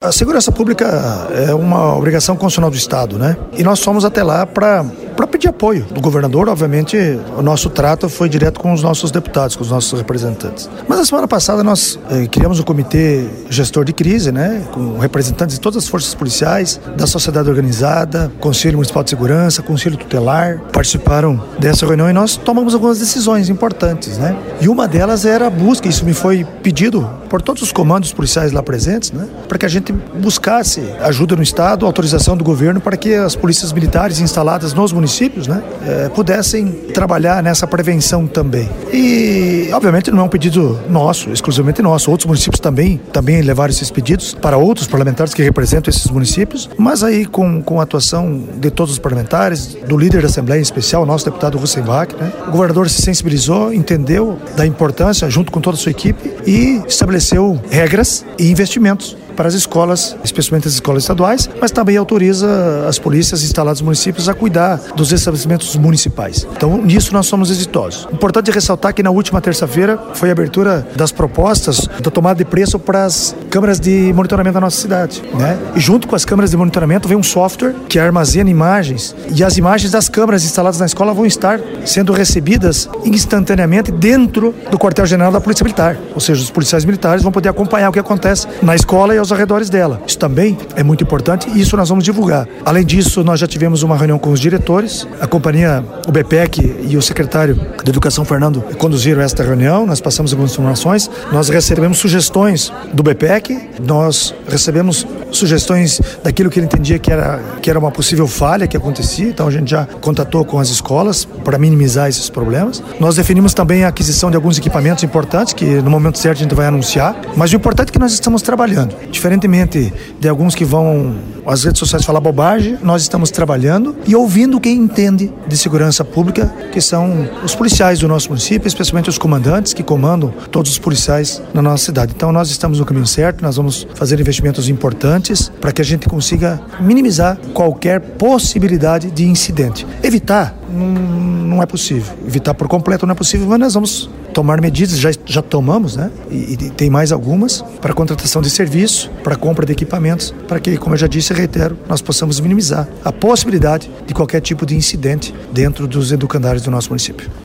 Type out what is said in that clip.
A segurança pública é uma obrigação constitucional do Estado, né? E nós fomos até lá para pedir apoio do governador. Obviamente, o nosso trato foi direto com os nossos deputados, com os nossos representantes. Mas na semana passada nós criamos um comitê gestor de crise, né? Com representantes de todas as forças policiais, da sociedade organizada, Conselho Municipal de Segurança, Conselho Tutelar, participaram dessa reunião e nós tomamos algumas decisões importantes, né? E uma delas era a busca, isso me foi pedido por todos os comandos policiais lá presentes, né? Para que a gente buscasse ajuda no Estado, autorização do governo para que as polícias militares instaladas nos municípios, né, pudessem trabalhar nessa prevenção também. E, obviamente, não é um pedido nosso, exclusivamente nosso. Outros municípios também levaram esses pedidos para outros parlamentares que representam esses municípios, mas aí com a atuação de todos os parlamentares, do líder da Assembleia em especial, o nosso deputado Russenbach, né, o governador se sensibilizou, entendeu da importância, junto com toda a sua equipe, e estabeleceu regras e investimentos para as escolas, especialmente as escolas estaduais, mas também autoriza as polícias instaladas nos municípios a cuidar dos estabelecimentos municipais. Então, nisso nós somos exitosos. Importante ressaltar que na última terça-feira foi a abertura das propostas da tomada de preço para as câmeras de monitoramento da nossa cidade, né? E junto com as câmeras de monitoramento vem um software que armazena imagens, e as imagens das câmeras instaladas na escola vão estar sendo recebidas instantaneamente dentro do quartel-general da Polícia Militar. Ou seja, os policiais militares vão poder acompanhar o que acontece na escola e aos arredores dela. Isso também é muito importante e isso nós vamos divulgar. Além disso, nós já tivemos uma reunião com os diretores, a companhia, o BPEC e o secretário de Educação, Fernando, conduziram esta reunião, nós passamos algumas informações, nós recebemos sugestões do BPEC, nós recebemos sugestões daquilo que ele entendia que era uma possível falha que acontecia, então a gente já contatou com as escolas para minimizar esses problemas. Nós definimos também a aquisição de alguns equipamentos importantes que no momento certo a gente vai anunciar, mas o importante é que nós estamos trabalhando. Diferentemente de alguns que vão às redes sociais falar bobagem, nós estamos trabalhando e ouvindo quem entende de segurança pública, que são os policiais do nosso município, especialmente os comandantes que comandam todos os policiais na nossa cidade. Então nós estamos no caminho certo, nós vamos fazer investimentos importantes para que a gente consiga minimizar qualquer possibilidade de incidente. Evitar não é possível, evitar por completo não é possível, mas nós vamos tomar medidas, já tomamos, né? E tem mais algumas para contratação de serviço, para compra de equipamentos, para que, como eu já disse e reitero, nós possamos minimizar a possibilidade de qualquer tipo de incidente dentro dos educandários do nosso município.